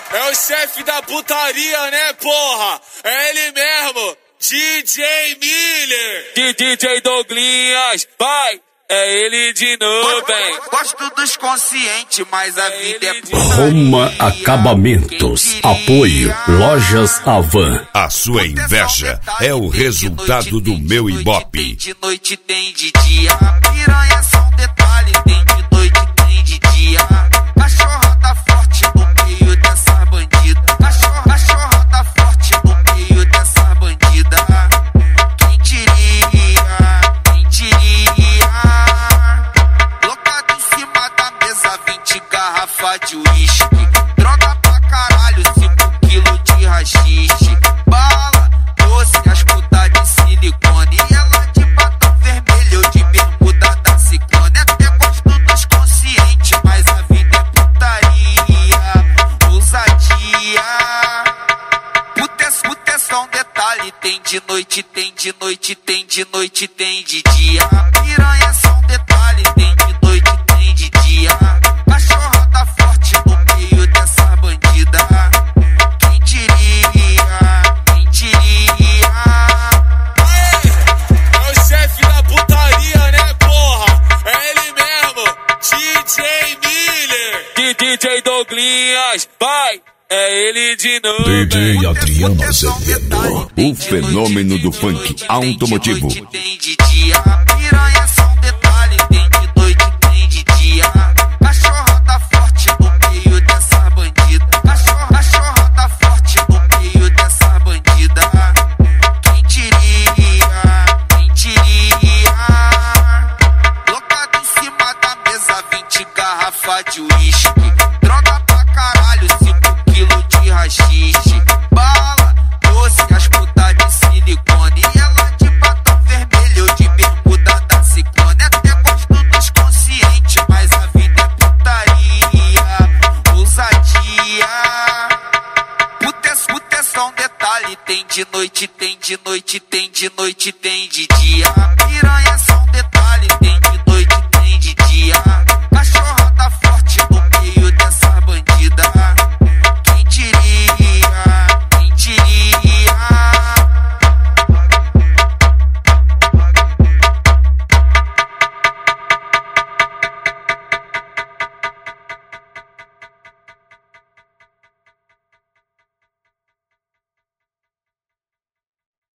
É o chefe da putaria, né, porra? É ele mesmo, DJ Miller. DJ Douglinhas, vai. É ele de novo, hein? Gosto dos conscientes, mas a vida é Roma Acabamentos. Apoio Lojas Avan. A sua inveja é o resultado do meu Ibope. Tem de noite, tem de dia. Piranha é só um detalhe. Tem de noite, tem de dia. Cachorra tá forte no meio dessa bandida. Cachorra tá forte no meio dessa bandida. Quem diria? Quem diria? Locado em cima da mesa, 20 garrafa de uísque. Droga pra caralho, 5 quilos de rachixe. Bala, doce, as putas de silicone. E ela de batom vermelho, de bermuda da Ciclone. Até gosto dos conscientes, mas a vida é putaria, ousadia. Puta é só um detalhe. Tem de noite, tem de noite, tem de noite, tem de dia. Piranha é só um detalhe. Tem de noite, tem de dia. Cachorra tá forte no meio dessa bandida. Quem diria? Quem diria? É o chefe da putaria, né, porra? É ele mesmo, DJ Miller. DJ Douglinhas, vai. É ele de novo. DJ Adriano Azevedo, o fenômeno do funk automotivo. Tem de dia, piranha é só um detalhe. Tem de noite, tem de dia. Cachorra tá forte no meio dessa bandida. Cachorra tá forte no meio dessa bandida. Quem diria? Quem diria? Locado em cima da mesa, 20 garrafa de uísque. Droga pra caralho, 5 quilos de rachixe. Bala, doce, as putas de silicone. E ela de batom vermelho, de bermuda da Ciclone. Até gosto dos conscientes, mas a vida é putaria, ousadia. Puta é só um detalhe. Tem de noite, tem de noite, tem de noite, tem de dia.